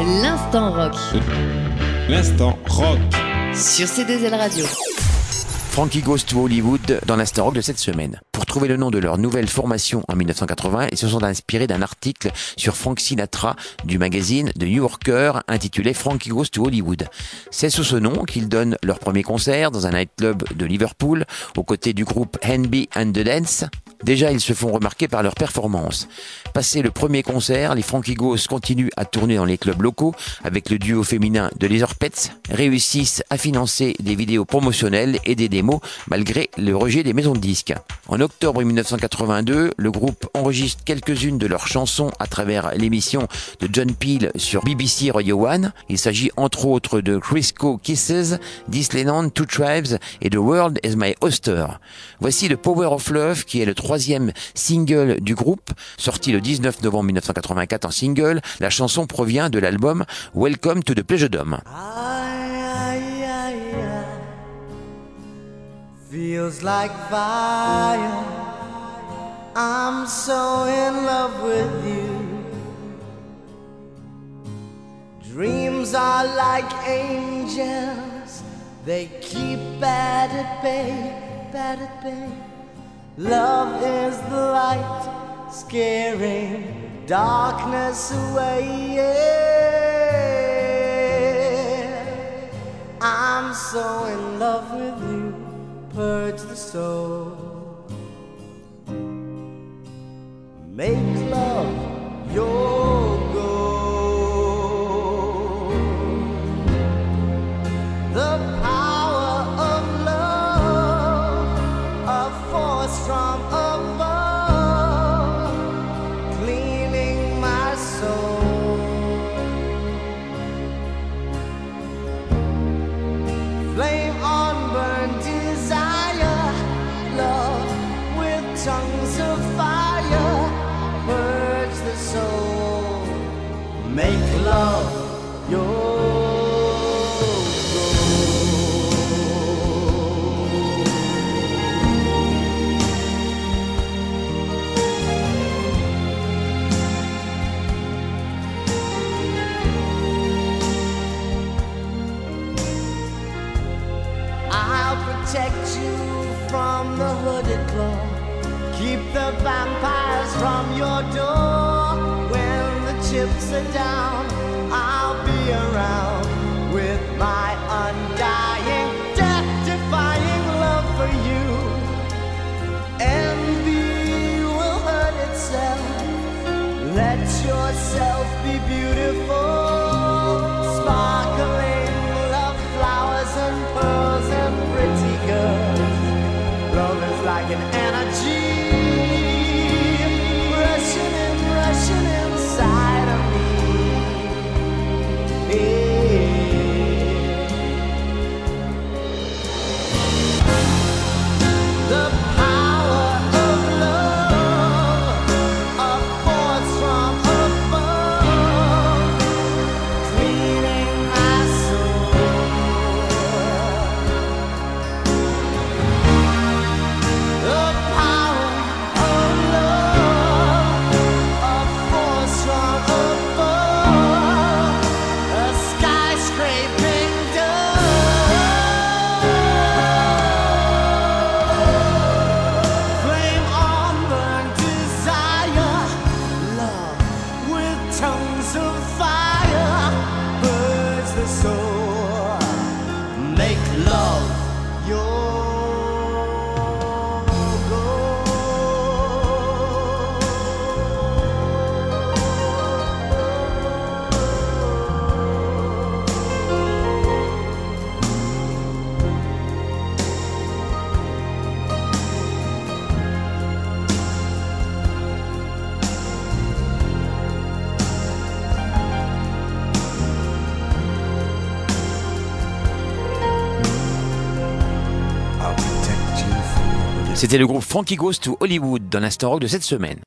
L'instant rock. L'instant rock. Sur C2L Radio. Frankie Goes to Hollywood dans l'Instant Rock de cette semaine. Pour trouver le nom de leur nouvelle formation en 1980, ils se sont inspirés d'un article sur Frank Sinatra du magazine The New Yorker intitulé Frankie Goes to Hollywood. C'est sous ce nom qu'ils donnent leur premier concert dans un nightclub de Liverpool aux côtés du groupe Hanby and the Dance. Déjà, ils se font remarquer par leur performance. Passé le premier concert, les Frankie Goes continuent à tourner dans les clubs locaux avec le duo féminin de Leatherpets, réussissent à financer des vidéos promotionnelles et des démos malgré le rejet des maisons de disques. En octobre 1982, le groupe enregistre quelques-unes de leurs chansons à travers l'émission de John Peel sur BBC Radio 1. Il s'agit entre autres de Crisco Kisses, This Lennon, Two Tribes et The World is My Oyster. Voici The Power of Love qui est le troisième single du groupe, sorti le 19 novembre 1984 en single. La chanson provient de l'album Welcome to the Pleasure Dome. Feels like fire. I'm so in love with you. Dreams are like angels. They keep bad at bay, bad at bay. Love is the light, scaring darkness away. Yeah. I'm so in love with you. Purge the soul. Make love your goal. The power of love, a force from above, cleaning my soul. Flame on burn desire, love with tongues of fire, purge the soul, make love your protect you from the hooded claw. Keep the vampires from your door. When the chips are down, I'll be around with my undying, death-defying love for you. Envy will hurt itself. Let yourself be beautiful. Sparkling love flowers and pearls and pretty girls. Love is like an energy rushing inside of me. Yeah. The power of love, a force from above, cleaning my soul. The power of love, a force from above, a skyscraping dove. Flame on burn desire, love with tongues of fire, burns the soul, make love your C'était le groupe Frankie Goes to Hollywood dans l'Instant Rock de cette semaine.